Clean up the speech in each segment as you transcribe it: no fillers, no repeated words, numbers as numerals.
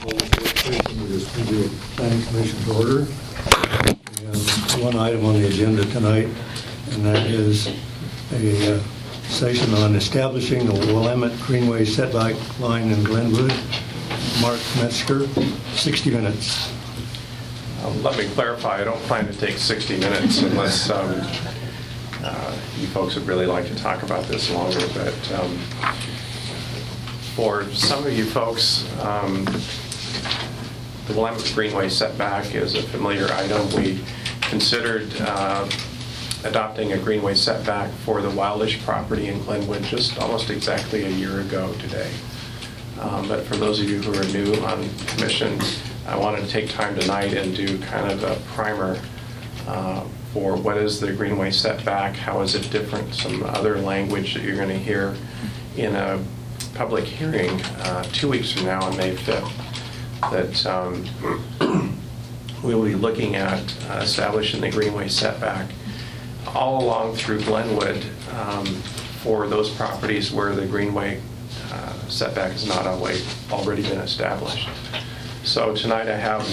This will be a planning commission's order. And one item on the agenda tonight, and that is a session on establishing the Willamette Greenway setback line in Glenwood. Mark Metzger, 60 minutes. Let me clarify, I don't plan to take 60 minutes unless you folks would really like to talk about this longer. But for some of you folks, the Willamette Greenway setback is a familiar item. We considered adopting a greenway setback for the Wildish property in Glenwood just almost exactly a year ago today. But for those of you who are new on commission, I wanted to take time tonight and do kind of a primer for what is the greenway setback, how is it different, some other language that you're going to hear in a public hearing 2 weeks from now on May 5th that we will be looking at establishing the greenway setback all along through Glenwood for those properties where the greenway setback has not already been established. So tonight I have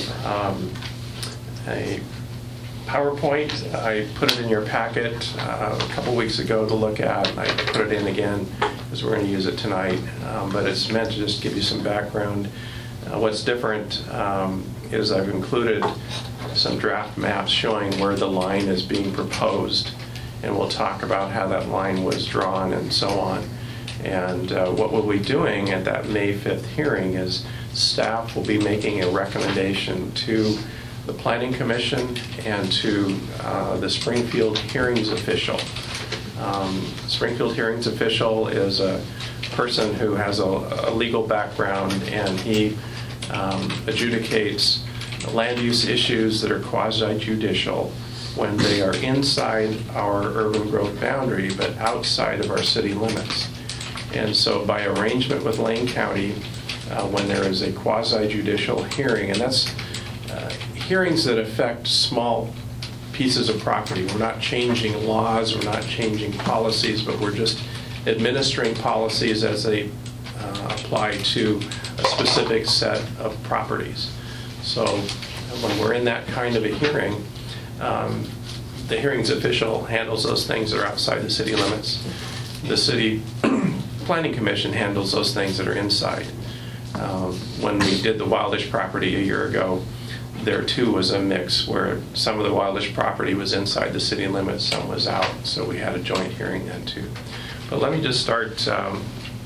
a PowerPoint. I put it in your packet a couple weeks ago to look at, and I put it in again because we're going to use it tonight. But it's meant to just give you some background. What's different is I've included some draft maps showing where the line is being proposed, and we'll talk about how that line was drawn and so on. And what we'll be doing at that May 5th hearing is staff will be making a recommendation to the Planning Commission and to the Springfield Hearings official. Springfield Hearings official is a person who has a legal background, and he adjudicates land use issues that are quasi-judicial when they are inside our urban growth boundary but outside of our city limits. And so by arrangement with Lane County, when there is a quasi-judicial hearing, and that's hearings that affect small pieces of property. We're not changing laws, we're not changing policies, but we're just administering policies as they apply to a specific set of properties. So when we're in that kind of a hearing, the hearings official handles those things that are outside the city limits. The city Planning Commission handles those things that are inside. When we did the Wildish property a year ago, there too was a mix where some of the Wildish property was inside the city limits, some was out, so we had a joint hearing then too. But let me just start, and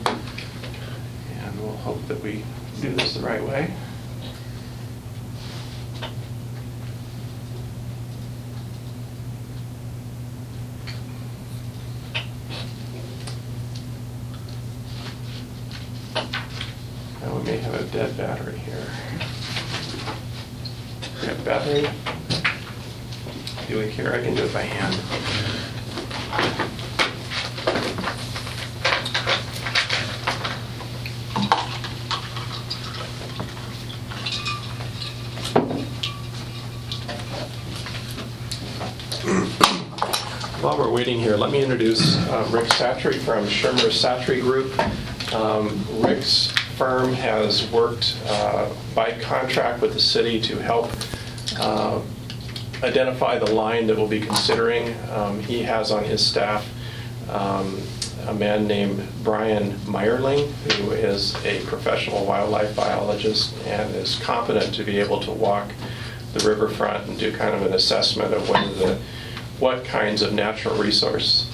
we'll hope that we do this the right way. Now we may have a dead battery here. We have battery. Do it here. I can do it by hand. While we're waiting here, let me introduce Rick Satry from Shermer Satry Group. Rick's firm has worked by contract with the city to help identify the line that we'll be considering. He has on his staff a man named Brian Meyerling, who is a professional wildlife biologist and is competent to be able to walk the riverfront and do kind of an assessment of what kinds of natural resource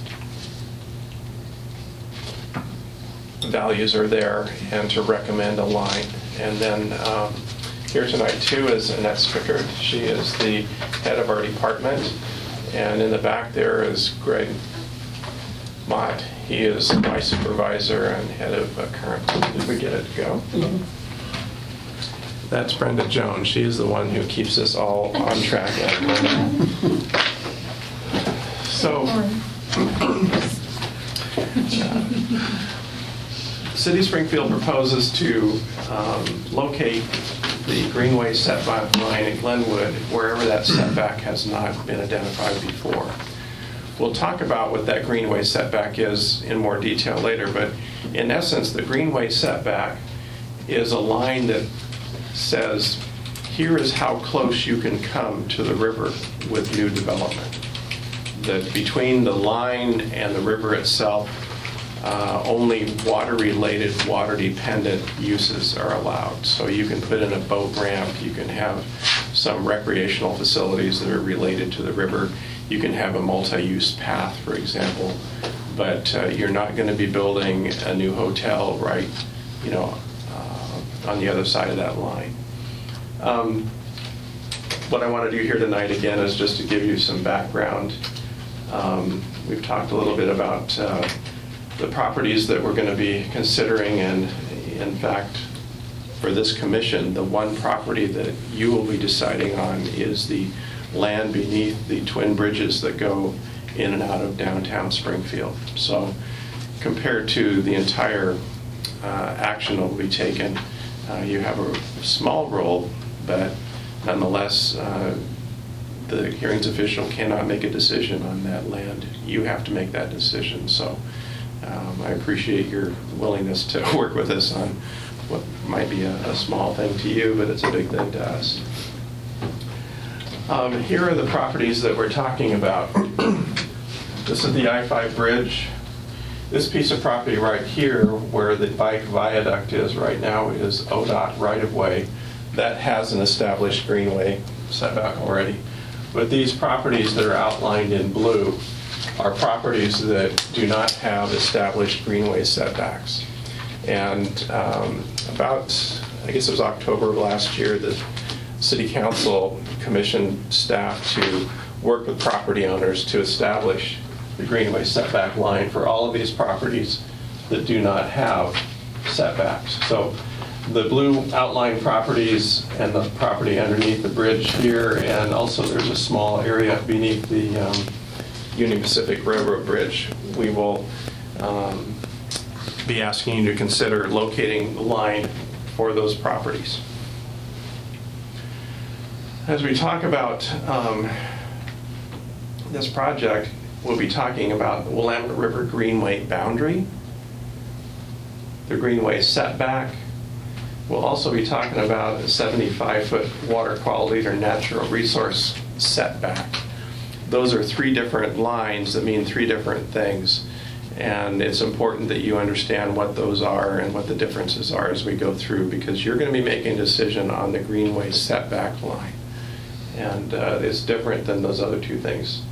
values are there and to recommend a line. And then here tonight too is Annette Spickard. She is the head of our department. And in the back there is Greg Mott. He is my supervisor and head of current. Did we get it to go? Mm-hmm. That's Brenda Jones. She is the one who keeps us all on track. So, City of Springfield proposes to locate the greenway setback line in Glenwood wherever that setback has not been identified before. We'll talk about what that greenway setback is in more detail later, but in essence, the greenway setback is a line that says, here is how close you can come to the river with new development. That between the line and the river itself, only water-related, water-dependent uses are allowed. So you can put in a boat ramp, you can have some recreational facilities that are related to the river, you can have a multi-use path, for example, but you're not going to be building a new hotel right, on the other side of that line. What I want to do here tonight, again, is just to give you some background. We've talked a little bit about the properties that we're going to be considering, and in fact, for this commission, the one property that you will be deciding on is the land beneath the twin bridges that go in and out of downtown Springfield. So compared to the entire action that will be taken, you have a small role, but nonetheless, the hearings official cannot make a decision on that land. You have to make that decision. So I appreciate your willingness to work with us on what might be a small thing to you, but it's a big thing to us. Here are the properties that we're talking about. This is the I-5 bridge. This piece of property right here, where the bike viaduct is right now, is ODOT right-of-way. That has an established greenway setback already. But these properties that are outlined in blue are properties that do not have established greenway setbacks. And about, I guess it was October of last year, the City Council commissioned staff to work with property owners to establish the greenway setback line for all of these properties that do not have setbacks. So the blue outlined properties and the property underneath the bridge here, and also there's a small area beneath the Union Pacific Railroad Bridge. We will be asking you to consider locating the line for those properties. As we talk about this project, we'll be talking about the Willamette River Greenway boundary, the Greenway setback. We'll also be talking about a 75-foot water quality or natural resource setback. Those are three different lines that mean three different things. And it's important that you understand what those are and what the differences are as we go through, because you're going to be making a decision on the Greenway setback line. And it's different than those other two things.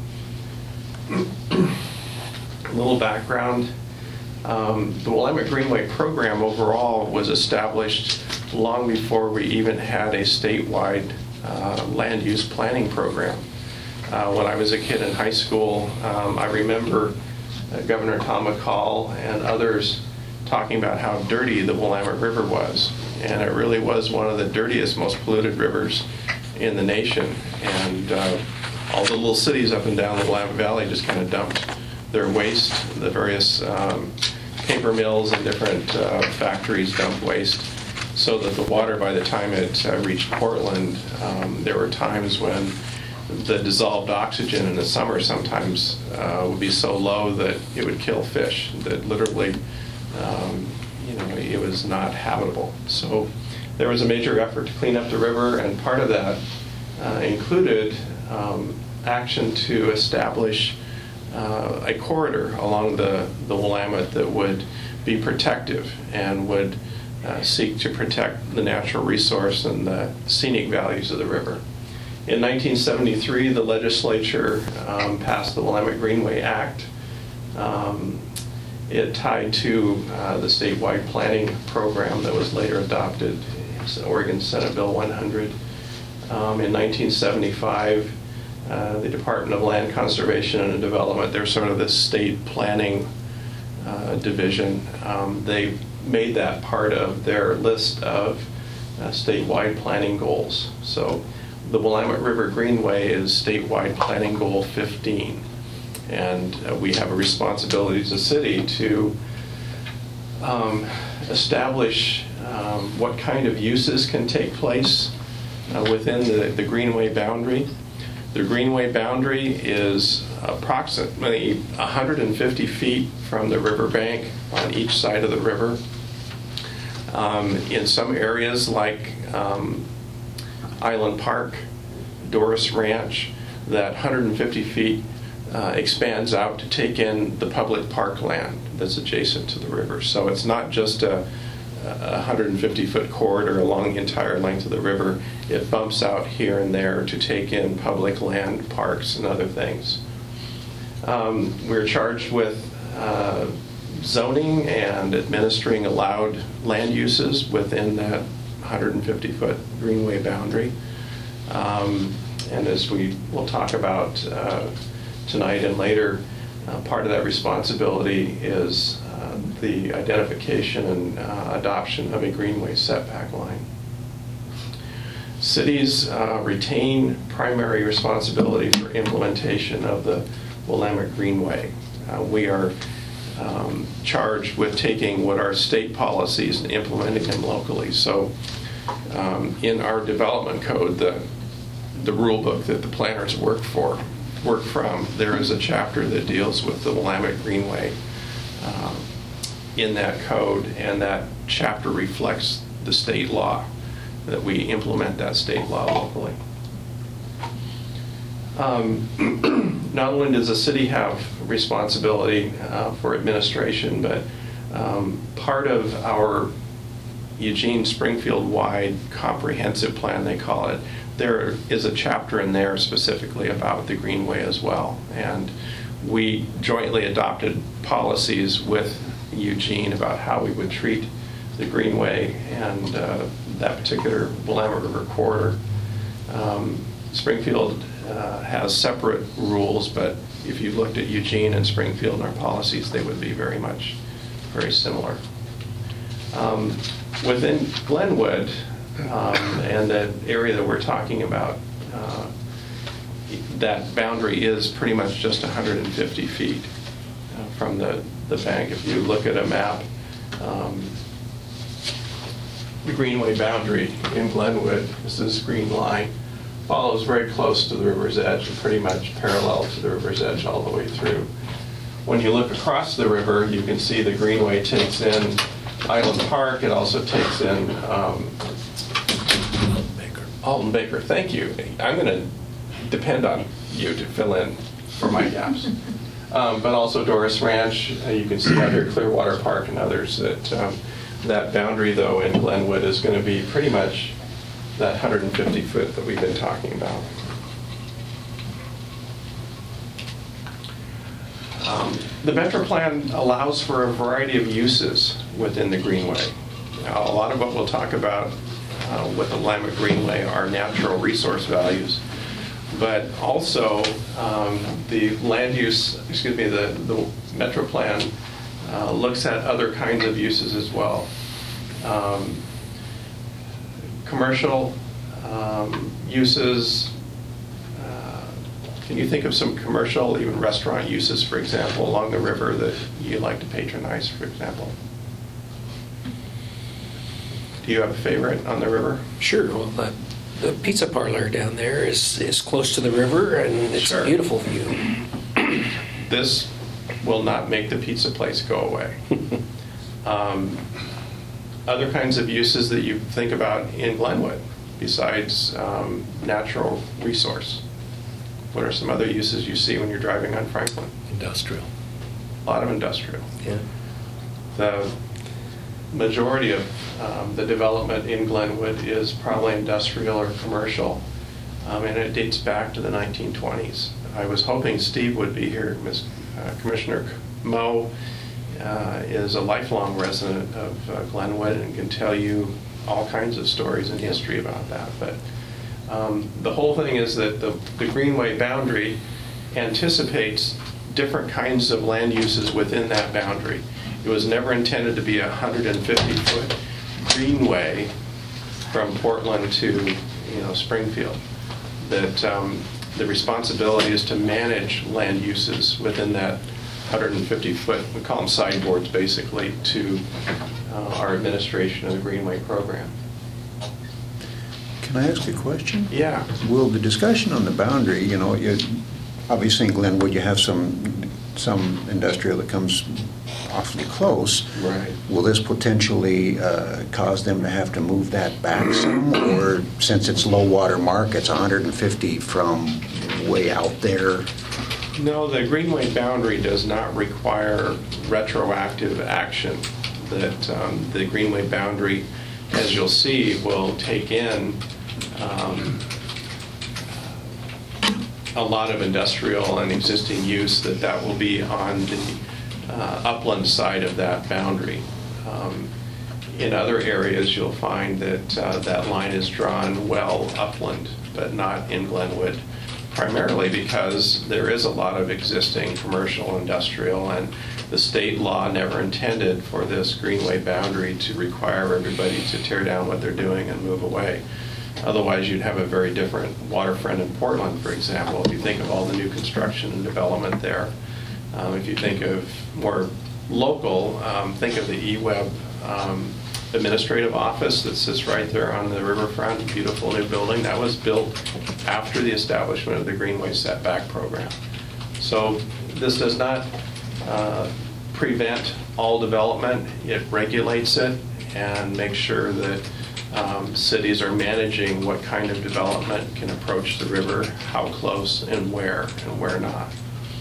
A little background. The Willamette Greenway program overall was established long before we even had a statewide land use planning program. When I was a kid in high school, I remember Governor Tom McCall and others talking about how dirty the Willamette River was. And it really was one of the dirtiest, most polluted rivers in the nation. And all the little cities up and down the Willamette Valley just kind of dumped their waste. The various paper mills and different factories dumped waste, so that the water, by the time it reached Portland, there were times when the dissolved oxygen in the summer sometimes would be so low that it would kill fish, that literally it was not habitable. So there was a major effort to clean up the river, and part of that included action to establish a corridor along the Willamette that would be protective and would seek to protect the natural resource and the scenic values of the river. In 1973, the legislature passed the Willamette Greenway Act. It tied to the statewide planning program that was later adopted. It's Oregon Senate Bill 100. In 1975, the Department of Land Conservation and Development, they're sort of the state planning division. They made that part of their list of statewide planning goals. So the Willamette River Greenway is statewide planning goal 15. And we have a responsibility as a city to establish what kind of uses can take place within the Greenway boundary. The Greenway boundary is approximately 150 feet from the riverbank on each side of the river. In some areas like Island Park, Doris Ranch, that 150 feet expands out to take in the public park land that's adjacent to the river. So it's not just a 150-foot corridor along the entire length of the river. It bumps out here and there to take in public land, parks, and other things. We're charged with zoning and administering allowed land uses within that 150-foot greenway boundary. And as we will talk about tonight and later, part of that responsibility is the identification and adoption of a greenway setback line. Cities retain primary responsibility for implementation of the Willamette Greenway. We are charged with taking what are state policies and implementing them locally. So in our development code, the rule book that the planners work from, there is a chapter that deals with the Willamette Greenway in that code, and that chapter reflects the state law, that we implement that state law locally. Not only does the city have responsibility for administration, but part of our Eugene-Springfield-wide comprehensive plan, they call it, there is a chapter in there specifically about the Greenway as well. And we jointly adopted policies with Eugene about how we would treat the Greenway and that particular Willamette River corridor. Springfield has separate rules, but if you looked at Eugene and Springfield and our policies, they would be very similar. Within Glenwood, and the area that we're talking about, that boundary is pretty much just 150 feet from the bank. If you look at a map, the Greenway boundary in Glenwood, this is green line, follows very close to the river's edge and pretty much parallel to the river's edge all the way through. When you look across the river, you can see the Greenway takes in Island Park. It also takes in Alton Baker. Thank you. I'm going to depend on you to fill in for my gaps. But also Doris Ranch. You can see out here Clearwater Park and others. That boundary, though, in Glenwood is going to be pretty much that 150 foot that we've been talking about. The Metro Plan allows for a variety of uses within the Greenway. Now, a lot of what we'll talk about with the Willamette Greenway are natural resource values, but also the land use, the Metro Plan looks at other kinds of uses as well. Commercial uses. Can you think of some commercial, even restaurant uses, for example, along the river that you like to patronize, for example? Do you have a favorite on the river? Sure. Well, the pizza parlor down there is close to the river, and it's Sure. a beautiful view. This will not make the pizza place go away. Other kinds of uses that you think about in Glenwood besides natural resource? What are some other uses you see when you're driving on Franklin? Industrial. A lot of industrial. Yeah. The majority of the development in Glenwood is probably industrial or commercial, and it dates back to the 1920s. I was hoping Steve would be here. Commissioner Moe is a lifelong resident of Glenwood and can tell you all kinds of stories and history about that. But the whole thing is that the Greenway boundary anticipates different kinds of land uses within that boundary. It was never intended to be a 150-foot greenway from Portland to Springfield. That the responsibility is to manage land uses within that 150-foot, we call them sideboards basically, to our administration of the Greenway program. Can I ask a question? Yeah. Will the discussion on the boundary, obviously in Glenwood you have some some industrial that comes awfully close. Right. Will this potentially cause them to have to move that back some? Or since it's low water mark, it's 150 from way out there? No, the Greenway boundary does not require retroactive action. That the Greenway boundary, as you'll see, will take in a lot of industrial and existing use that will be on the upland side of that boundary. In other areas, you'll find that that line is drawn well upland, but not in Glenwood, primarily because there is a lot of existing commercial, industrial, and the state law never intended for this Greenway boundary to require everybody to tear down what they're doing and move away. Otherwise, you'd have a very different waterfront in Portland, for example, if you think of all the new construction and development there. If you think of more local, think of the eWeb administrative office that sits right there on the riverfront, beautiful new building. That was built after the establishment of the Greenway setback program. So this does not prevent all development. It regulates it and makes sure that cities are managing what kind of development can approach the river, how close and where not.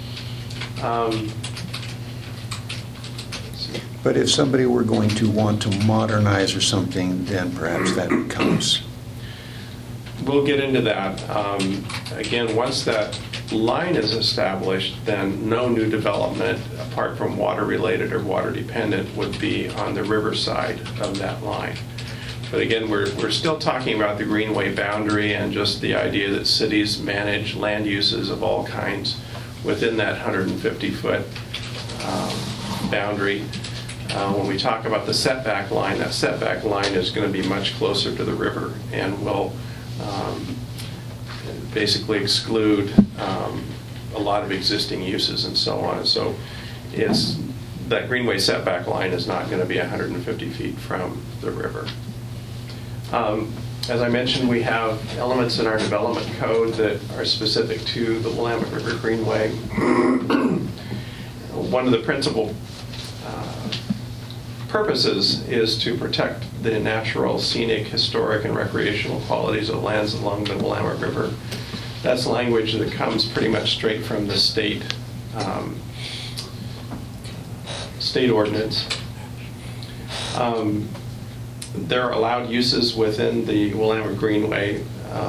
But if somebody were going to want to modernize or something, then perhaps that becomes... We'll get into that. Again, once that line is established, then no new development, apart from water-related or water-dependent, would be on the riverside of that line. But again, we're still talking about the Greenway boundary and just the idea that cities manage land uses of all kinds within that 150-foot boundary. When we talk about the setback line, that setback line is going to be much closer to the river and will basically exclude a lot of existing uses and so on. So that Greenway setback line is not going to be 150 feet from the river. As I mentioned, we have elements in our development code that are specific to the Willamette River Greenway. One of the principal purposes is to protect the natural, scenic, historic, and recreational qualities of lands along the Willamette River. That's language that comes pretty much straight from the state ordinance. There are allowed uses within the Willamette Greenway.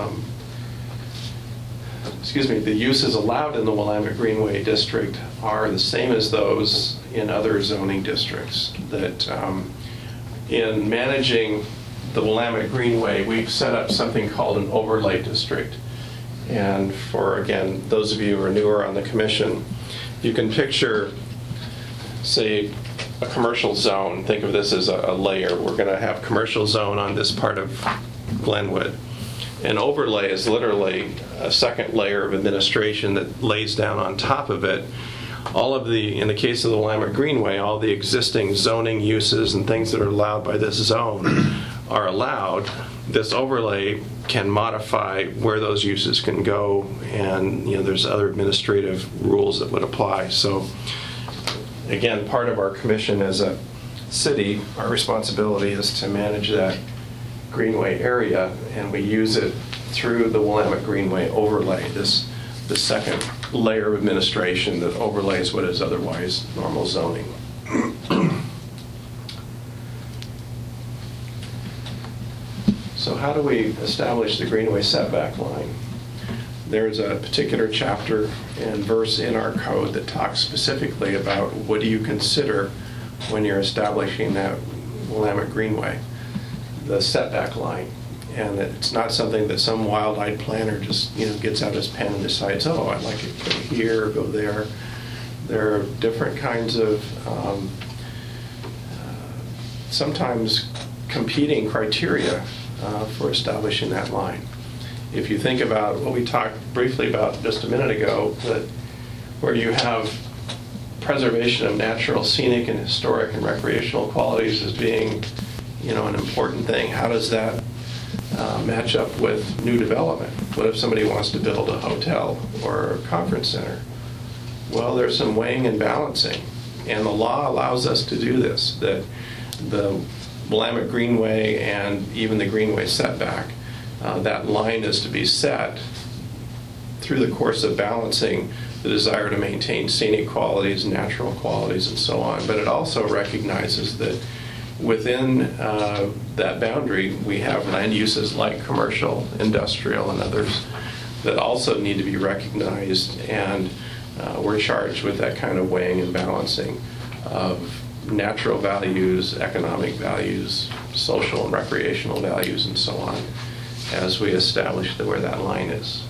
The uses allowed in the Willamette Greenway district are the same as those in other zoning districts. That in managing the Willamette Greenway, we've set up something called an overlay district. And for, again, those of you who are newer on the commission, you can picture, say, a commercial zone. Think of this as a layer. We're going to have commercial zone on this part of Glenwood. An overlay is literally a second layer of administration that lays down on top of it all of the, in the case of the Willamette Greenway, all the existing zoning uses and things that are allowed by this zone are allowed. This overlay can modify where those uses can go, and there's other administrative rules that would apply. So again, part of our commission as a city, our responsibility is to manage that Greenway area, and we use it through the Willamette Greenway overlay, this second layer of administration that overlays what is otherwise normal zoning. So how do we establish the Greenway setback line? There's a particular chapter and verse in our code that talks specifically about what do you consider when you're establishing that Willamette Greenway, the setback line. And it's not something that some wild-eyed planner just gets out his pen and decides, oh, I'd like it to go here or go there. There are different kinds of sometimes competing criteria for establishing that line. If you think about what we talked briefly about just a minute ago, that where you have preservation of natural, scenic, and historic and recreational qualities as being an important thing, how does that match up with new development? What if somebody wants to build a hotel or a conference center? Well, there's some weighing and balancing, and the law allows us to do this, that the Willamette Greenway and even the Greenway setback, that line is to be set through the course of balancing the desire to maintain scenic qualities, natural qualities, and so on. But it also recognizes that within that boundary, we have land uses like commercial, industrial, and others that also need to be recognized, and we're charged with that kind of weighing and balancing of natural values, economic values, social and recreational values, and so on, as we establish where that line is.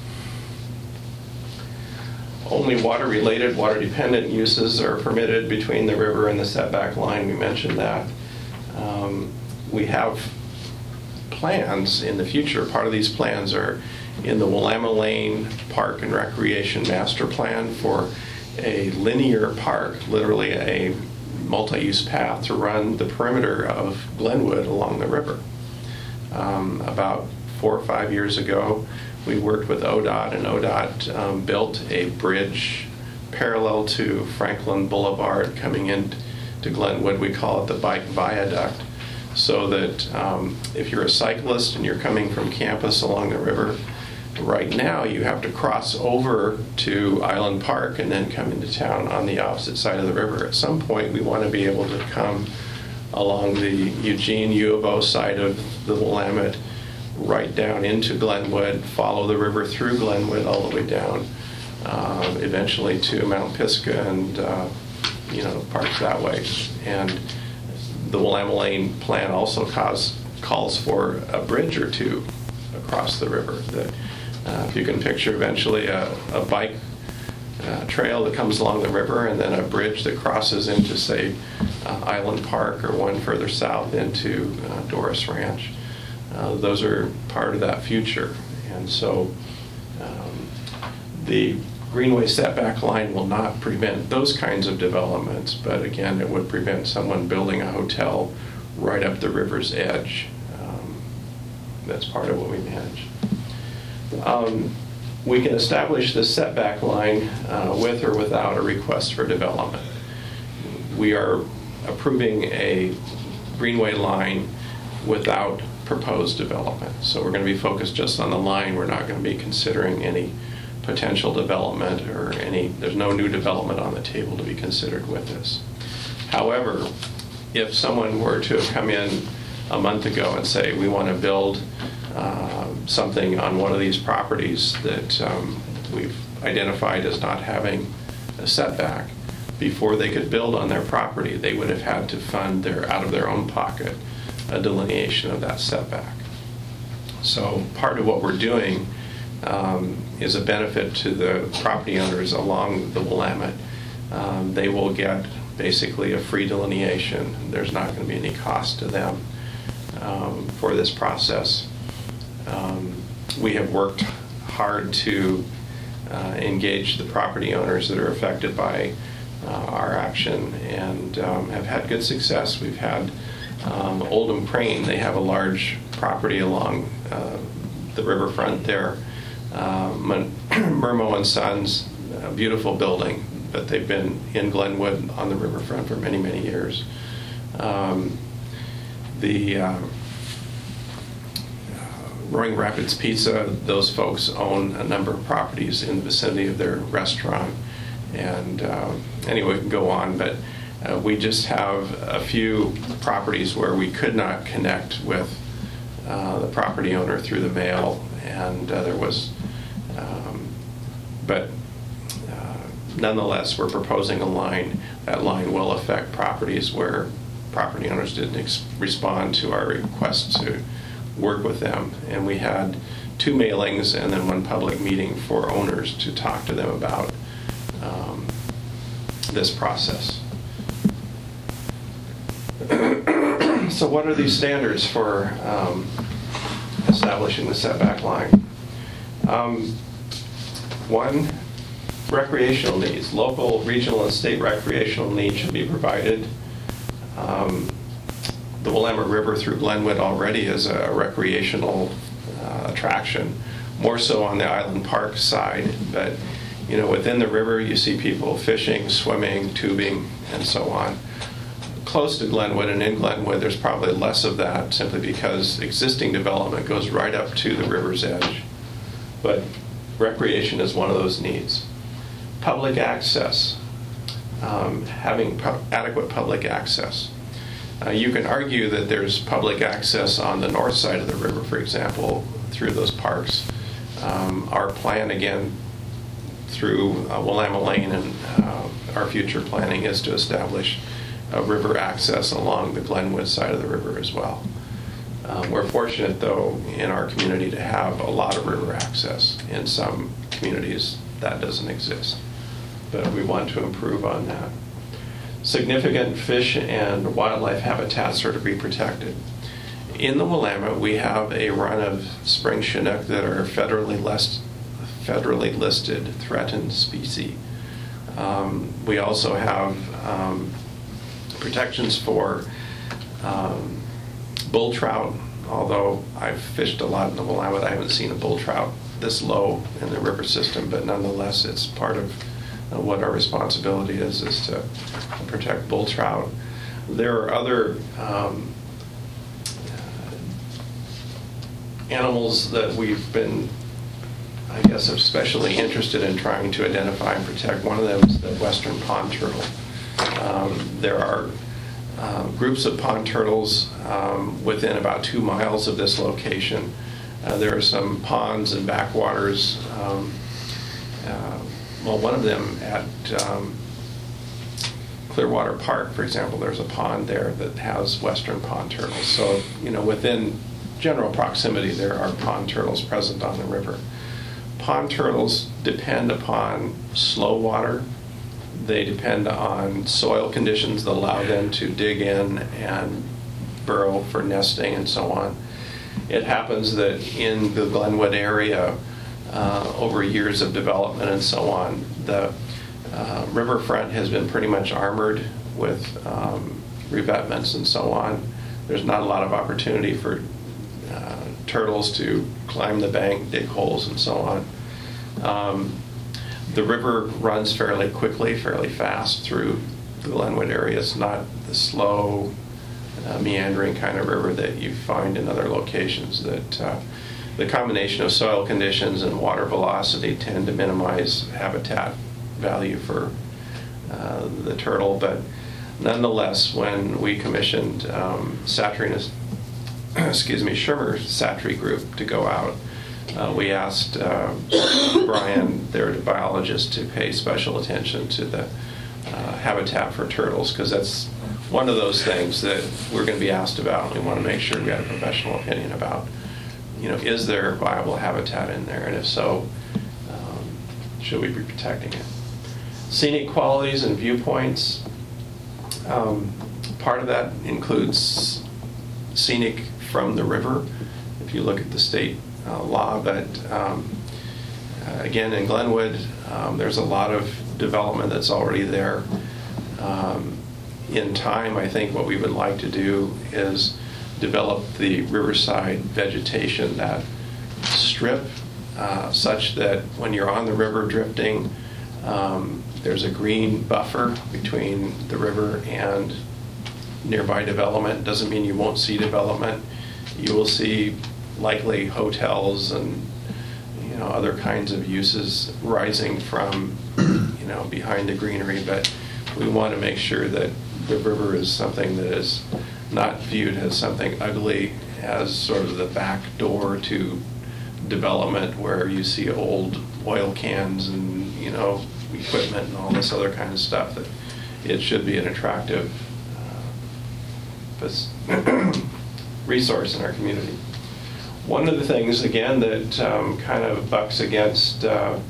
Only water-related, water-dependent uses are permitted between the river and the setback line. We mentioned that. We have plans in the future. Part of these plans are in the Willamette Lane Park and Recreation Master Plan for a linear park, literally a multi-use path to run the perimeter of Glenwood along the river. About 4 or 5 years ago, we worked with ODOT, and ODOT built a bridge parallel to Franklin Boulevard coming into Glenwood. We call it the bike viaduct, so that if you're a cyclist and you're coming from campus along the river, right now you have to cross over to Island Park and then come into town on the opposite side of the river. At some point, we want to be able to come along the Eugene U of O side of the Willamette, right down into Glenwood, follow the river through Glenwood all the way down, eventually to Mount Pisgah and parks that way. And the Willamette Lane plan also calls for a bridge or two across the river. That if you can picture eventually a bike trail that comes along the river, and then a bridge that crosses into, say, Island Park, or one further south into Doris Ranch. Those are part of that future. And so the Greenway setback line will not prevent those kinds of developments, but again, it would prevent someone building a hotel right up the river's edge. That's part of what we manage. We can establish the setback line with or without a request for development. We are approving a Greenway line without proposed development. So we're going to be focused just on the line. We're not going to be considering any potential development or there's no new development on the table to be considered with this. However, if someone were to have come in a month ago and say, we want to build something on one of these properties that we've identified as not having a setback, before they could build on their property, they would have had to fund out of their own pocket a delineation of that setback. So part of what we're doing is a benefit to the property owners along the Willamette. They will get basically a free delineation. There's not going to be any cost to them for this process. We have worked hard to engage the property owners that are affected by our action, and have had good success. We've had Oldham Crane, they have a large property along the riverfront there. Murmo and Sons, a beautiful building, but they've been in Glenwood on the riverfront for many, many years. Roaring Rapids Pizza, those folks own a number of properties in the vicinity of their restaurant. And anyway, we can go on, but we just have a few properties where we could not connect with the property owner through the mail, and there was, but nonetheless, we're proposing a line. That line will affect properties where property owners didn't respond to our request to work with them. And we had 2 mailings and then 1 public meeting for owners to talk to them about this process. So what are these standards for establishing the setback line? 1, recreational needs. Local, regional, and state recreational needs should be provided. The Willamette River through Glenwood already is a recreational attraction, more so on the Island Park side, but Within the river, you see people fishing, swimming, tubing, and so on. Close to Glenwood and in Glenwood, there's probably less of that simply because existing development goes right up to the river's edge. But recreation is one of those needs. Public access, having adequate public access. You can argue that there's public access on the north side of the river, for example, through those parks. Our plan, again, through Willamette Lane and our future planning is to establish river access along the Glenwood side of the river as well. We're fortunate, though, in our community to have a lot of river access. In some communities, that doesn't exist. But we want to improve on that. Significant fish and wildlife habitats are to be protected. In the Willamette, we have a run of spring chinook that are federally listed threatened species. We also have protections for bull trout, although I've fished a lot in the Willamette, I haven't seen a bull trout this low in the river system, but nonetheless, it's part of what our responsibility is to protect bull trout. There are other animals that we've been, I guess, especially interested in trying to identify and protect. One of them is the western pond turtle. There are groups of pond turtles within about 2 miles of this location. There are some ponds and backwaters. One of them at Clearwater Park, for example, there's a pond there that has western pond turtles. So, within general proximity, there are pond turtles present on the river. Pond turtles depend upon slow water. They depend on soil conditions that allow them to dig in and burrow for nesting and so on. It happens that in the Glenwood area, over years of development and so on, the riverfront has been pretty much armored with revetments and so on. There's not a lot of opportunity for turtles to climb the bank, dig holes, and so on. The river runs fairly quickly, fairly fast through the Glenwood area. It's not the slow, meandering kind of river that you find in other locations. That the combination of soil conditions and water velocity tend to minimize habitat value for the turtle. But nonetheless, when we commissioned Schirmer Satry Group to go out, we asked Brian, their biologist, to pay special attention to the habitat for turtles, because that's one of those things that we're going to be asked about, and we want to make sure we have a professional opinion about. Is there viable habitat in there, and if so, should we be protecting it? Scenic qualities and viewpoints. Part of that includes scenic from the river, if you look at the state law, but again, in Glenwood, there's a lot of development that's already there. In time, I think what we would like to do is develop the riverside vegetation, that strip, such that when you're on the river drifting, there's a green buffer between the river and nearby development. Doesn't mean you won't see development. You will see likely hotels and other kinds of uses rising from behind the greenery, but we want to make sure that the river is something that is not viewed as something ugly, as sort of the back door to development where you see old oil cans and equipment and all this other kind of stuff. That it should be an attractive resource in our community. One of the things, again, that kind of bucks against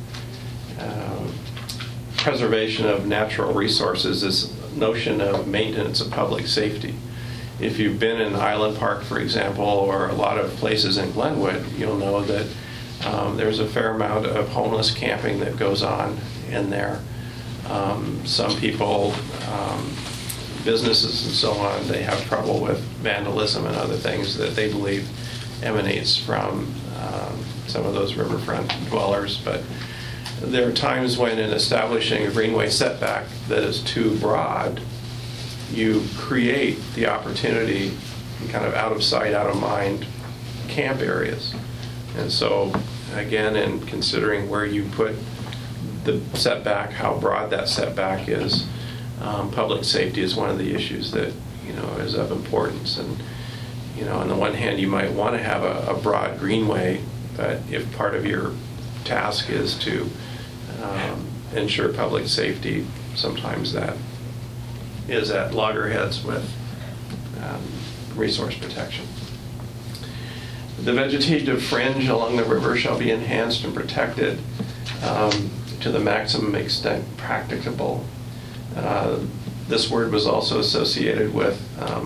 preservation of natural resources is notion of maintenance of public safety. If you've been in Island Park, for example, or a lot of places in Glenwood, you'll know that there's a fair amount of homeless camping that goes on in there. Some people, businesses and so on, they have trouble with vandalism and other things that they believe emanates from some of those riverfront dwellers. But there are times when in establishing a greenway setback that is too broad, you create the opportunity, kind of out of sight, out of mind camp areas. And so, again, in considering where you put the setback, how broad that setback is, public safety is one of the issues that, is of importance. And, on the one hand, you might want to have a broad greenway, but if part of your task is to ensure public safety, sometimes that is at loggerheads with resource protection. The vegetative fringe along the river shall be enhanced and protected to the maximum extent practicable. This word was also associated with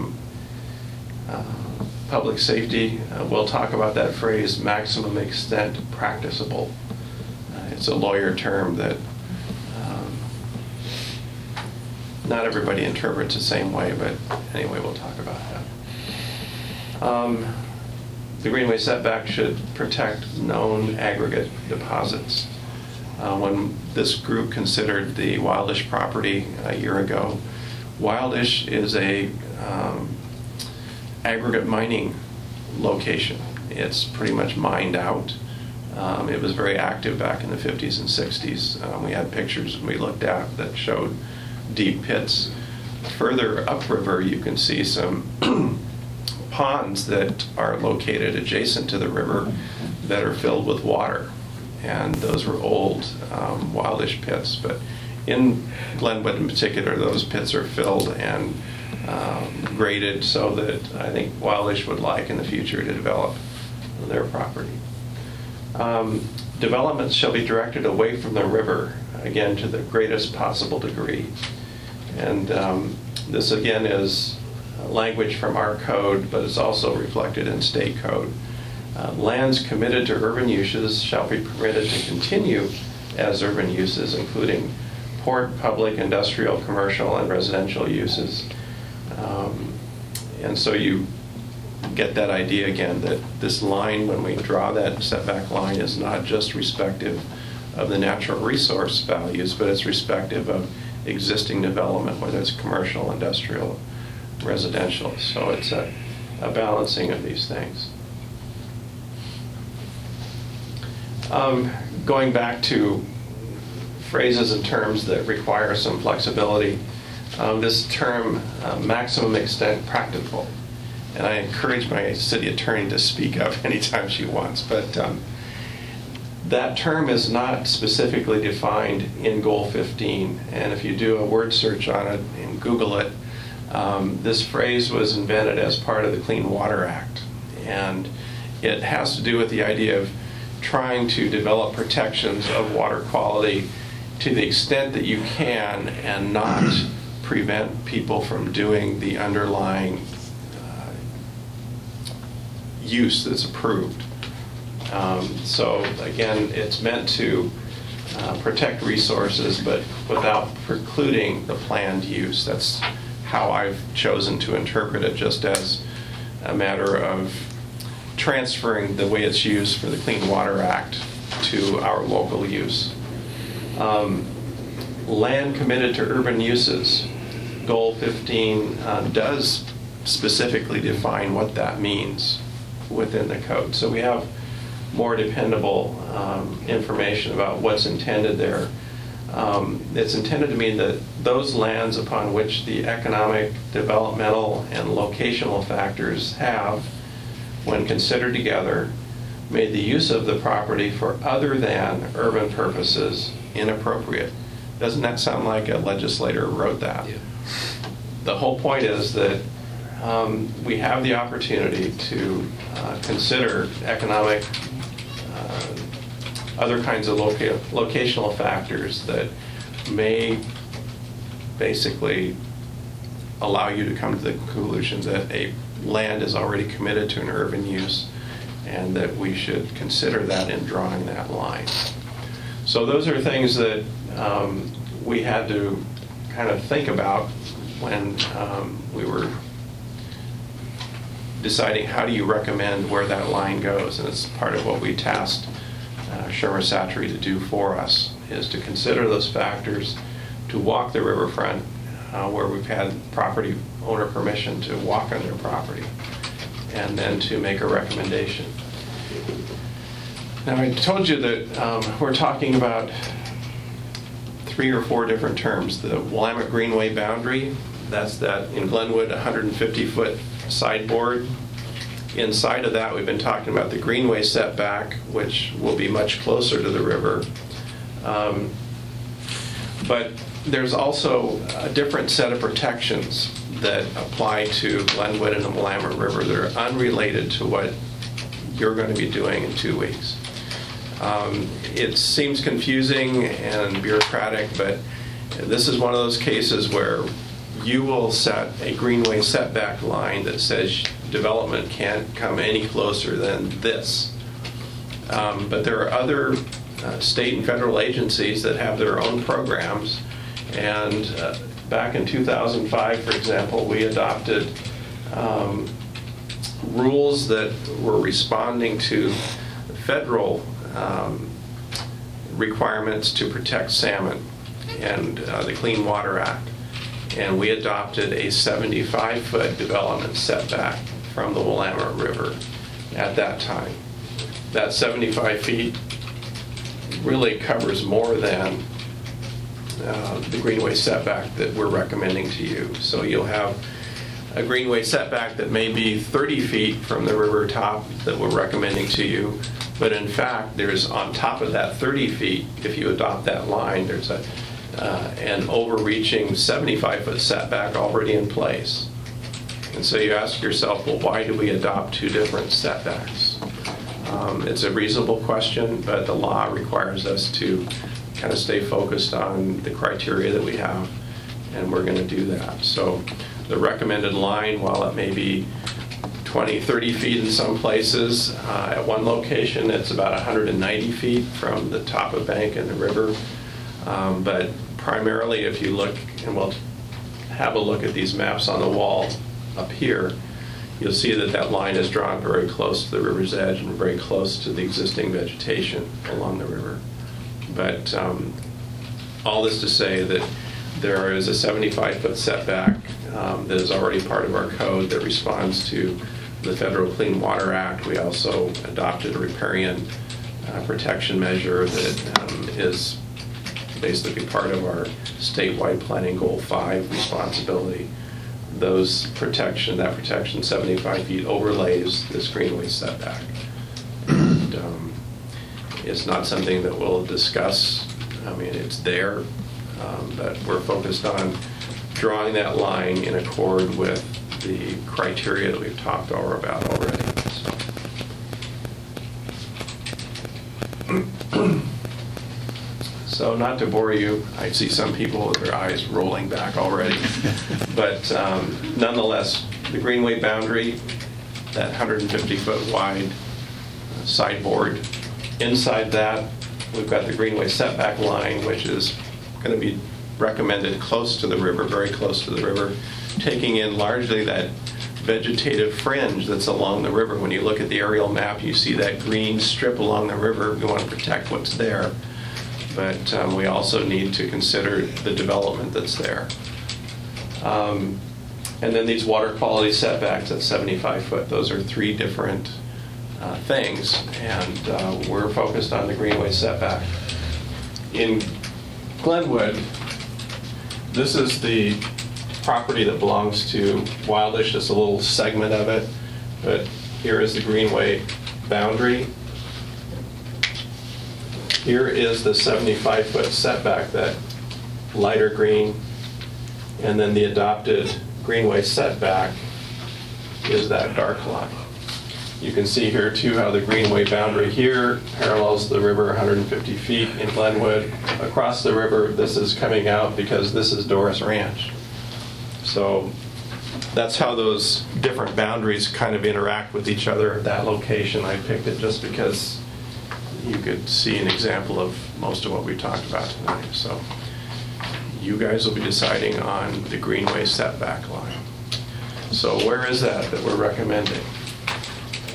public safety. We'll talk about that phrase, maximum extent practicable. It's a lawyer term that not everybody interprets the same way, but anyway, we'll talk about that. The greenway setback should protect known aggregate deposits. When this group considered the Wildish property a year ago, Wildish is a aggregate mining location. It's pretty much mined out. It was very active back in the 50s and 60s. We had pictures we looked at that showed deep pits. Further upriver, you can see some ponds that are located adjacent to the river that are filled with water. And those were old Wildish pits. But in Glenwood in particular, those pits are filled and graded so that I think Wildish would like in the future to develop their property. Developments shall be directed away from the river, again, to the greatest possible degree. And this, again, is language from our code, but it's also reflected in state code. Lands committed to urban uses shall be permitted to continue as urban uses, including port, public, industrial, commercial, and residential uses. And so you get that idea again that this line, when we draw that setback line, is not just respective of the natural resource values, but it's respective of existing development, whether it's commercial, industrial, residential. So it's a balancing of these things. Going back to phrases and terms that require some flexibility, this term, maximum extent practicable, and I encourage my city attorney to speak up anytime she wants, but that term is not specifically defined in Goal 15, and if you do a word search on it and Google it, this phrase was invented as part of the Clean Water Act, and it has to do with the idea of trying to develop protections of water quality to the extent that you can and not prevent people from doing the underlying use that's approved. So again, it's meant to protect resources, but without precluding the planned use. That's how I've chosen to interpret it, just as a matter of transferring the way it's used for the Clean Water Act to our local use. Land committed to urban uses. Goal 15 does specifically define what that means within the code. So we have more dependable information about what's intended there. It's intended to mean that those lands upon which the economic, developmental, and locational factors have, when considered together, made the use of the property for other than urban purposes inappropriate. Doesn't that sound like a legislator wrote that? Yeah. The whole point is that we have the opportunity to consider economic, other kinds of locational factors that may basically allow you to come to the conclusion that a land is already committed to an urban use and that we should consider that in drawing that line. So those are things that we had to kind of think about when we were deciding how do you recommend where that line goes, and it's part of what we tasked Shermer Satry to do for us. is to consider those factors, to walk the riverfront where we've had property owner permission to walk on their property, and then to make a recommendation. Now, I told you that we're talking about 3 or 4 different terms. The Willamette Greenway boundary, that's that in Glenwood 150-foot sideboard. Inside of that, we've been talking about the Greenway setback, which will be much closer to the river. But there's also a different set of protections that apply to Glenwood and the Willamette River that are unrelated to what you're going to be doing in 2 weeks. It seems confusing and bureaucratic, but this is one of those cases where you will set a Greenway setback line that says development can't come any closer than this. But there are other state and federal agencies that have their own programs, and back in 2005, for example, we adopted rules that were responding to federal requirements to protect salmon and the Clean Water Act. And we adopted a 75-foot development setback from the Willamette River at that time. That 75 feet really covers more than the Greenway setback that we're recommending to you. So you'll have a Greenway setback that may be 30 feet from the river top that we're recommending to you, but in fact there's on top of that 30 feet, if you adopt that line, there's an overreaching 75-foot setback already in place. And so you ask yourself, well, why do we adopt 2 different setbacks? It's a reasonable question, but the law requires us to kind of stay focused on the criteria that we have, and we're going to do that. So the recommended line, while it may be 20, 30 feet in some places, at one location it's about 190 feet from the top of bank in the river. But primarily, if you look, and we'll have a look at these maps on the wall up here, you'll see that that line is drawn very close to the river's edge and very close to the existing vegetation along the river. But all this to say that there is a 75-foot setback that is already part of our code that responds to the Federal Clean Water Act. We also adopted a riparian protection measure that is basically part of our statewide planning goal 5 responsibility. That protection 75 feet overlays this Greenway setback. And, it's not something that we'll discuss. I mean, it's there, but we're focused on drawing that line in accord with the criteria that we've talked about already. So not to bore you, I see some people with their eyes rolling back already. But nonetheless, the Greenway boundary, that 150-foot wide sideboard. Inside that, we've got the Greenway setback line, which is going to be recommended close to the river, very close to the river, taking in largely that vegetative fringe that's along the river. When you look at the aerial map, you see that green strip along the river. We want to protect what's there. But we also need to consider the development that's there. And then these water quality setbacks at 75 foot, those are 3 different things, and we're focused on the Greenway setback. In Glenwood, this is the property that belongs to Wildish, just a little segment of it, but here is the Greenway boundary. Here is the 75-foot setback, that lighter green, and then the adopted Greenway setback is that dark line. You can see here too how the Greenway boundary here parallels the river 150 feet in Glenwood. Across the river, this is coming out because this is Doris Ranch. So that's how those different boundaries kind of interact with each other at that location. I picked it just because you could see an example of most of what we talked about tonight. So you guys will be deciding on the Greenway setback line. So where is that we're recommending?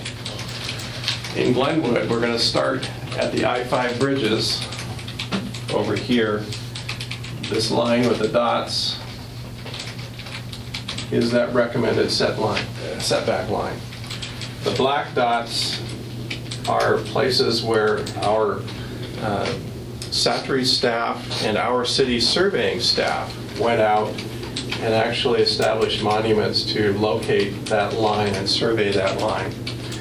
In Glenwood, we're going to start at the I-5 bridges over here, this line with the dots is that recommended setback line. The black dots are places where our Satory staff and our city surveying staff went out and actually established monuments to locate that line and survey that line.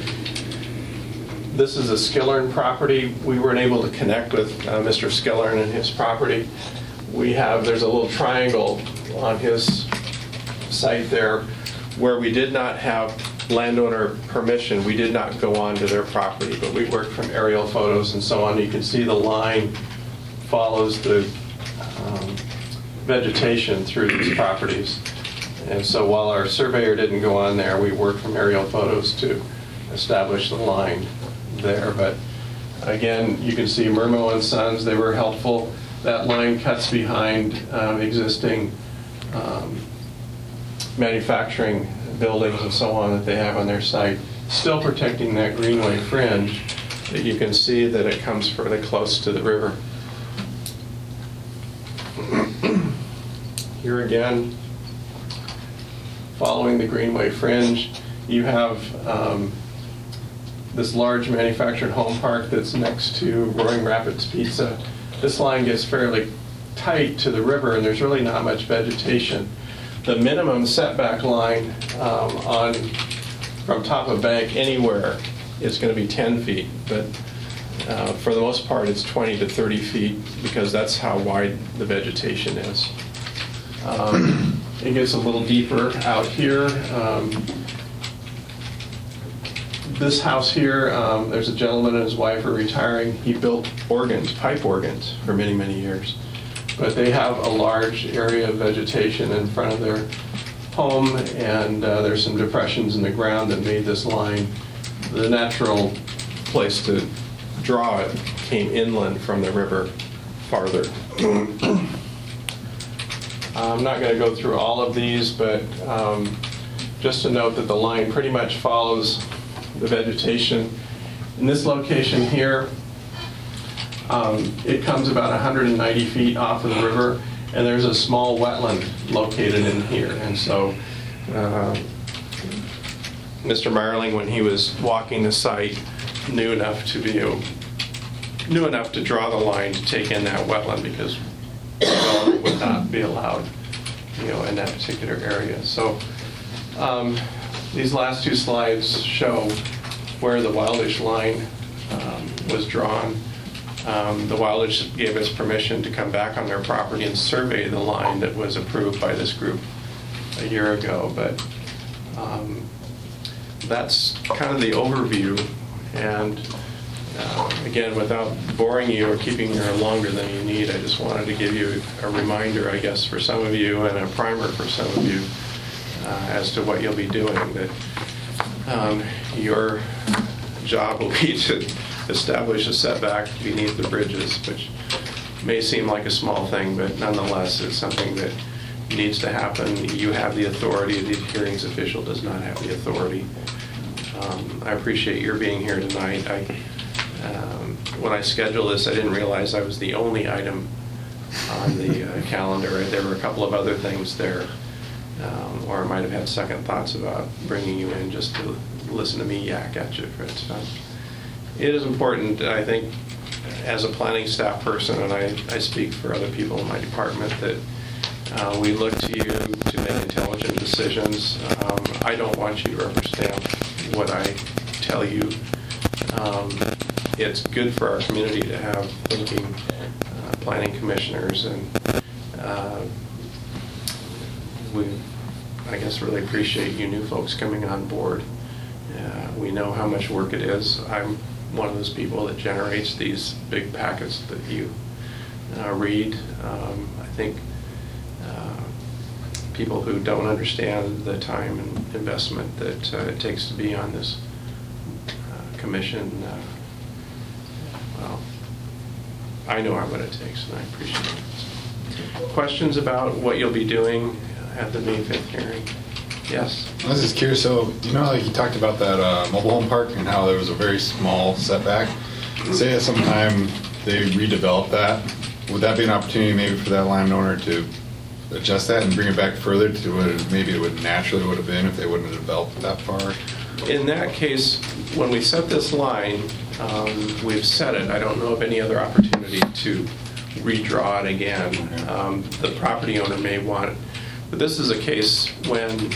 This is a Skillern property. We weren't able to connect with Mr. Skillern and his property. There's a little triangle on his site there where we did not have landowner permission. We did not go onto their property, but we worked from aerial photos and so on. You can see the line follows the vegetation through these properties. And so while our surveyor didn't go on there, we worked from aerial photos to establish the line there. But again, you can see Murmo and Sons, they were helpful. That line cuts behind existing manufacturing buildings and so on that they have on their site, still protecting that greenway fringe that you can see that it comes fairly close to the river. Here again, following the greenway fringe, you have this large manufactured home park that's next to Roaring Rapids Pizza. This line gets fairly tight to the river and there's really not much vegetation. The minimum setback line from top of bank anywhere is going to be 10 feet, but for the most part it's 20 to 30 feet because that's how wide the vegetation is. It gets a little deeper out here. This house here, there's a gentleman and his wife are retiring. He built organs, pipe organs, for many, many years. But they have a large area of vegetation in front of their home, and there's some depressions in the ground that made this line. The natural place to draw it came inland from the river farther. I'm not going to go through all of these, but just to note that the line pretty much follows the vegetation. In this location here, it comes about 190 feet off of the river, and there's a small wetland located in here. And so Mr. Marling, when he was walking the site, knew enough to draw the line to take in that wetland because development would not be allowed, in that particular area. So these last two slides show where the Wildish line was drawn. The Wildish gave us permission to come back on their property and survey the line that was approved by this group a year ago. But that's kind of the overview. And again, without boring you or keeping you longer than you need, I just wanted to give you a reminder, I guess, for some of you and a primer for some of you as to what you'll be doing. That your job will be to establish a setback beneath the bridges, which may seem like a small thing, but nonetheless it's something that needs to happen. You have the authority. The hearings official does not have the authority. I appreciate your being here tonight. When I scheduled this, I didn't realize I was the only item on the calendar. There were a couple of other things there, or I might have had second thoughts about bringing you in just to listen to me yak at you. It is important, I think, as a planning staff person, and I speak for other people in my department, that we look to you to make intelligent decisions. I don't want you to rubber stamp what I tell you. It's good for our community to have thinking planning commissioners, and we, I guess, really appreciate you new folks coming on board. We know how much work it is. I'm one of those people that generates these big packets that you read. I think people who don't understand the time and investment that it takes to be on this commission, well, I know what it takes, and I appreciate it. Questions about what you'll be doing at the May 5th hearing? Yes? I was just curious, so, like you talked about that mobile home park and how there was a very small setback. Say at some time they redevelop that, would that be an opportunity maybe for that landowner to adjust that and bring it back further to what maybe it would naturally would have been if they wouldn't have developed that far? In that case, when we set this line, we've set it. I don't know of any other opportunity to redraw it again. The property owner may want it. But this is a case when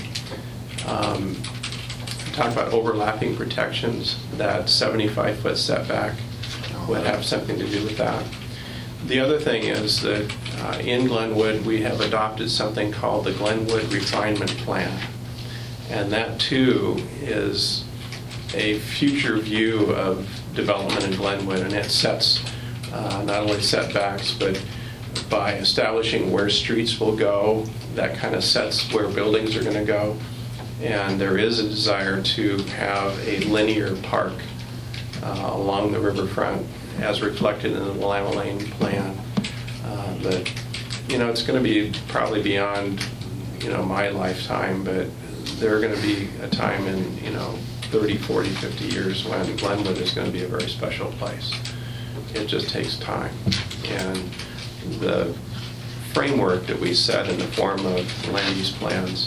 talk about overlapping protections, that 75-foot setback would have something to do with that. The other thing is that in Glenwood, we have adopted something called the Glenwood Refinement Plan. And that, too, is a future view of development in Glenwood. And it sets not only setbacks, but by establishing where streets will go, that kind of sets where buildings are going to go. And there is a desire to have a linear park along the riverfront as reflected in the Willamette Lane plan. But, you know, it's going to be probably beyond, you know, my lifetime, but there are going to be a time in, you know, 30, 40, 50 years when Glenwood is going to be a very special place. It just takes time. And the framework that we set in the form of land use plans,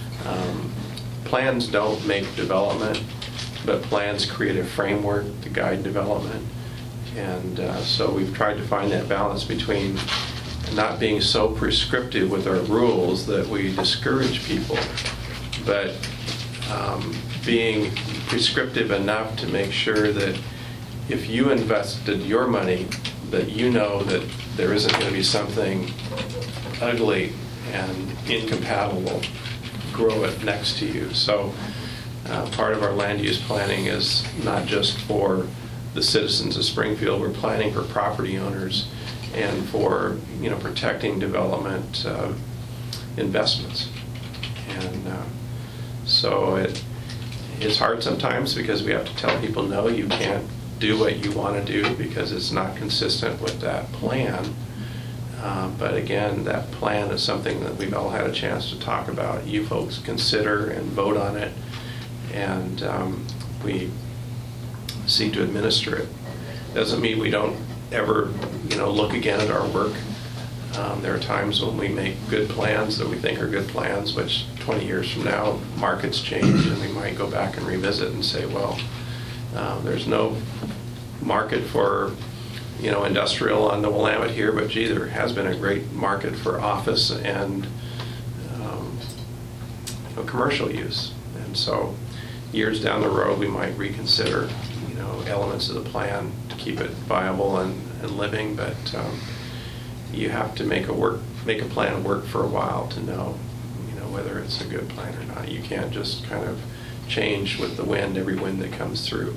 plans don't make development, but plans create a framework to guide development. And so we've tried to find that balance between not being so prescriptive with our rules that we discourage people, but being prescriptive enough to make sure that if you invested your money, that you know that there isn't going to be something ugly and incompatible grow it next to you. So part of our land use planning is not just for the citizens of Springfield. We're planning for property owners and for, you know, protecting development investments. And so it's hard sometimes because we have to tell people, no, you can't do what you want to do because it's not consistent with that plan. But again, that plan is something that we've all had a chance to talk about. You folks consider and vote on it, and we seek to administer it. Doesn't mean we don't ever, you know, look again at our work. There are times when we make good plans that we think are good plans, which 20 years from now, markets change, and we might go back and revisit and say, well, there's no market for, you know, industrial on the Willamette here, but gee, there has been a great market for office and you know, commercial use. And so years down the road, we might reconsider, you know, elements of the plan to keep it viable and living, but you have to make a plan work for a while to know, you know, whether it's a good plan or not. You can't just kind of change with the wind, every wind that comes through.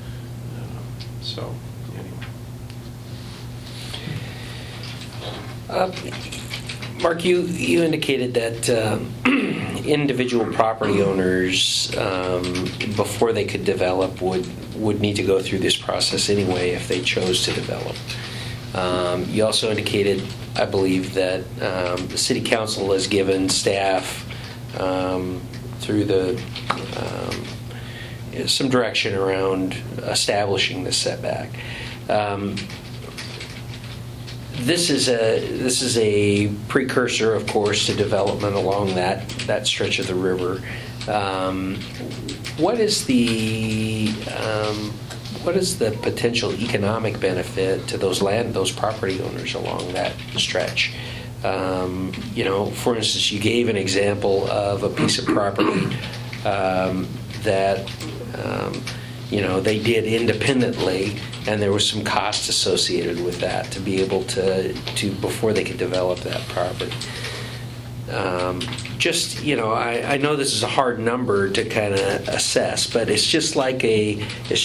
So anyway. Mark, you indicated that individual property owners, before they could develop, would need to go through this process anyway if they chose to develop. You also indicated, I believe, that the City Council has given staff through the some direction around establishing the setback. This is a precursor, of course, to development along that stretch of the river. What is the potential economic benefit to those property owners along that stretch? You know, for instance, you gave an example of a piece of property that you know, they did independently, and there was some cost associated with that to be able to before they could develop that property. Just, you know, I know this is a hard number to kind of assess, but it's just like an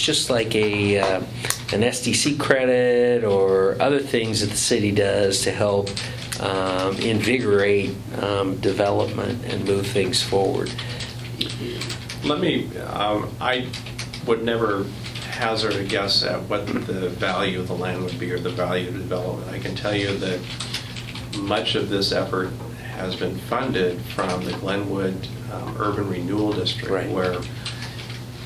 SDC credit or other things that the city does to help invigorate development and move things forward. Let me, I would never hazard a guess at what the value of the land would be or the value of development. I can tell you that much of this effort has been funded from the Glenwood Urban Renewal District, right, where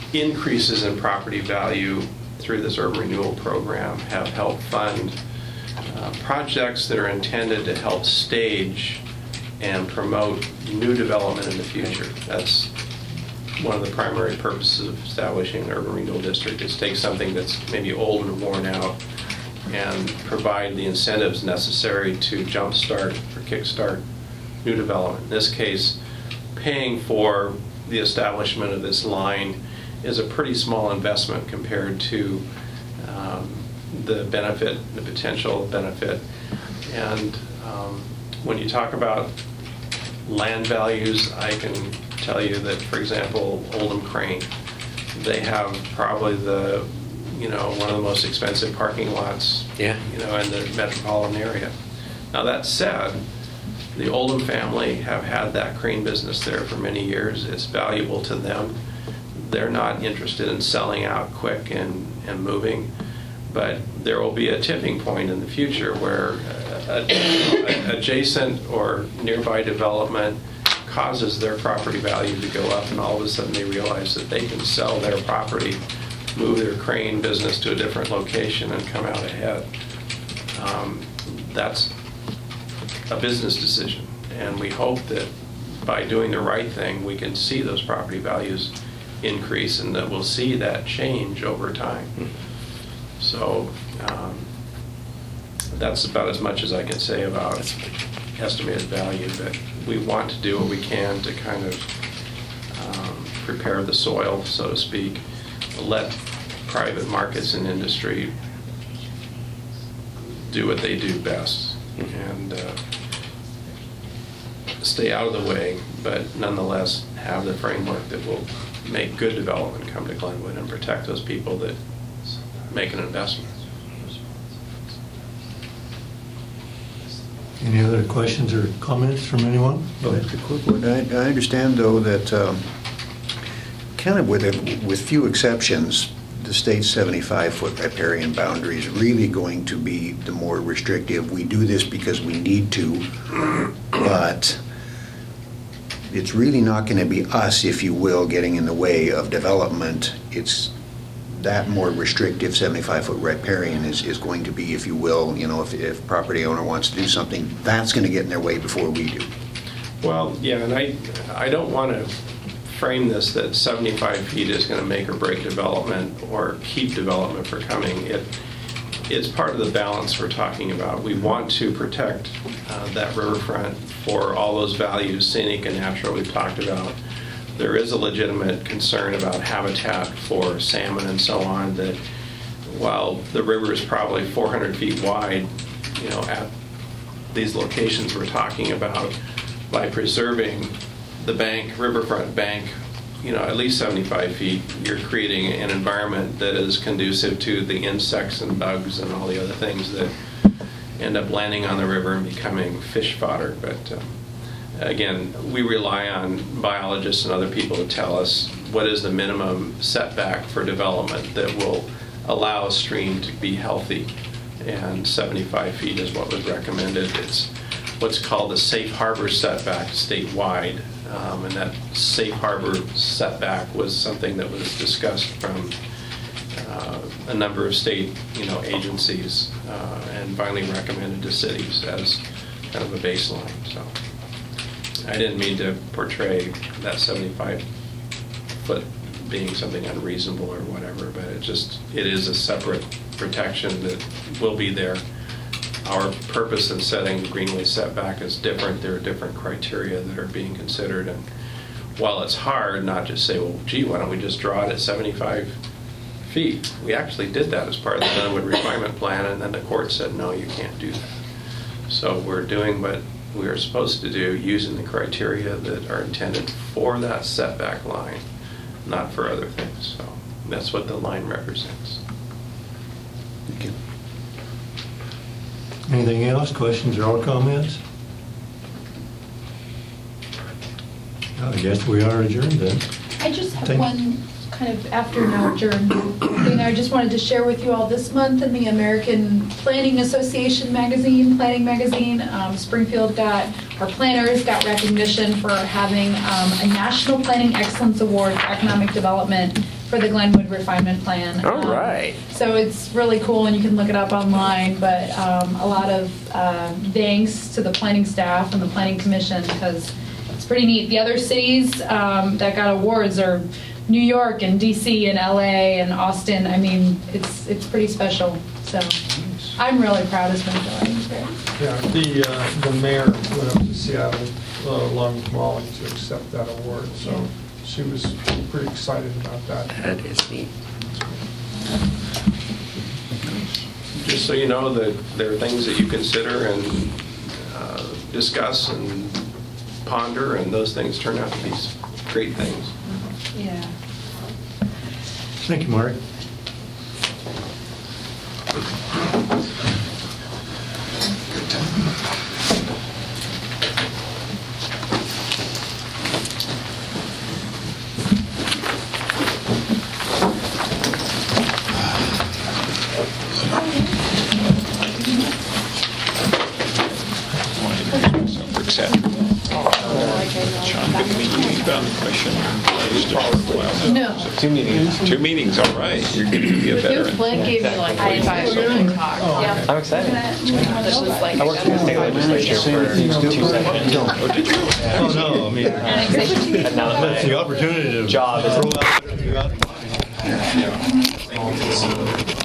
increases in property value through this urban renewal program have helped fund projects that are intended to help stage and promote new development in the future. That's one of the primary purposes of establishing an urban renewal district, is take something that's maybe old and worn out and provide the incentives necessary to jumpstart or kickstart new development. In this case, paying for the establishment of this line is a pretty small investment compared to the benefit, the potential benefit. And when you talk about land values, I can tell you that, for example, Oldham Crane, they have probably the, one of the most expensive parking lots, Yeah. in the metropolitan area. Now that said, the Oldham family have had that crane business there for many years. It's valuable to them. They're not interested in selling out quick and moving, but there will be a tipping point in the future where adjacent or nearby development causes their property value to go up, and all of a sudden they realize that they can sell their property, move their crane business to a different location, and come out ahead. That's a business decision, and we hope that by doing the right thing, we can see those property values increase, and that we'll see that change over time. So that's about as much as I can say about estimated value, but we want to do what we can to kind of prepare the soil, so to speak, let private markets and industry do what they do best, and stay out of the way, but nonetheless have the framework that will make good development come to Glenwood and protect those people that make an investment. Any other questions or comments from anyone? Go ahead. A quick one. I understand, though, that kind of with few exceptions, the state's 75-foot riparian boundary is really going to be the more restrictive. We do this because we need to, but it's really not going to be us, if you will, getting in the way of development. It's that more restrictive 75-foot riparian is going to be, if you will, if property owner wants to do something, that's going to get in their way before we do. Well, yeah, and I don't want to frame this that 75 feet is going to make or break development or keep development for coming. It's part of the balance we're talking about. We want to protect that riverfront for all those values, scenic and natural, we've talked about. There is a legitimate concern about habitat for salmon and so on, that while the river is probably 400 feet wide, at these locations we're talking about, by preserving the bank, riverfront bank, at least 75 feet, you're creating an environment that is conducive to the insects and bugs and all the other things that end up landing on the river and becoming fish fodder. But again, we rely on biologists and other people to tell us what is the minimum setback for development that will allow a stream to be healthy, and 75 feet is what was recommended. It's what's called the safe harbor setback statewide, and that safe harbor setback was something that was discussed from a number of state agencies, and finally recommended to cities as kind of a baseline. So I didn't mean to portray that 75-foot being something unreasonable or whatever, but it is a separate protection that will be there. Our purpose in setting the greenway setback is different. There are different criteria that are being considered, and while it's hard not just say, well, gee, why don't we just draw it at 75 feet? We actually did that as part of the Glenwood Refinement Plan, and then the court said, no, you can't do that. So we're doing what we are supposed to do using the criteria that are intended for that setback line, not for other things. So that's what the line represents. Thank you. Anything else? Questions or comments? I guess we are adjourned then. I just have Thank- one kind of after now adjourned thing I just wanted to share with you all. This month in the American Planning Association magazine, Planning Magazine, Springfield our planners got recognition for having a National Planning Excellence Award for Economic Development for the Glenwood Refinement Plan. All right. So it's really cool, and you can look it up online, but a lot of thanks to the planning staff and the planning commission, because it's pretty neat. The other cities that got awards are New York and DC and LA and Austin. I mean, it's pretty special. So I'm really proud of Springfield. I think it's great. Yeah, the mayor went up to Seattle along with Molly to accept that award, so she was pretty excited about that. That is neat. Just so you know that there are things that you consider and discuss and ponder, and those things turn out to be great things. Yeah. Thank you, Mark. Sean, good meeting you on the commission. No. Two meetings, all right. You're going to be a veteran. Flint gave me like 45 minute talk. Yeah. I'm excited. This was like. I worked in the state legislature for 2 seconds. Oh, did you? Oh, no, I mean, And now that that's the my opportunity to job is throw out whatever you got.